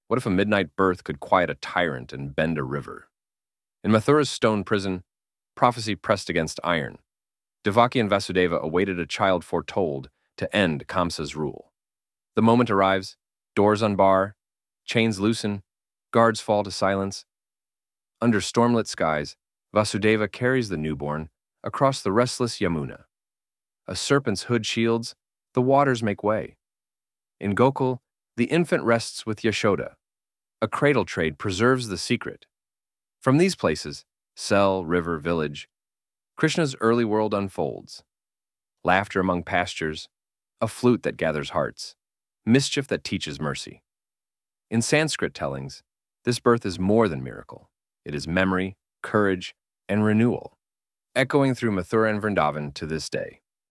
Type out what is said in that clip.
What if a midnight birth could quiet a tyrant and bend a river? In Mathura's stone prison, prophecy pressed against iron. Devaki and Vasudeva awaited a child foretold to end Kamsa's rule. The moment arrives, doors unbar, chains loosen, guards fall to silence. Under stormlit skies, Vasudeva carries the newborn across the restless Yamuna. A serpent's hood shields, the waters make way. In Gokul, the infant rests with Yashoda. A cradle trade preserves the secret. From these places, cell, river, village, Krishna's early world unfolds. Laughter among pastures, a flute that gathers hearts, mischief that teaches mercy. In Sanskrit tellings, this birth is more than miracle. It is memory, courage, and renewal, echoing through Mathura and Vrindavan to this day.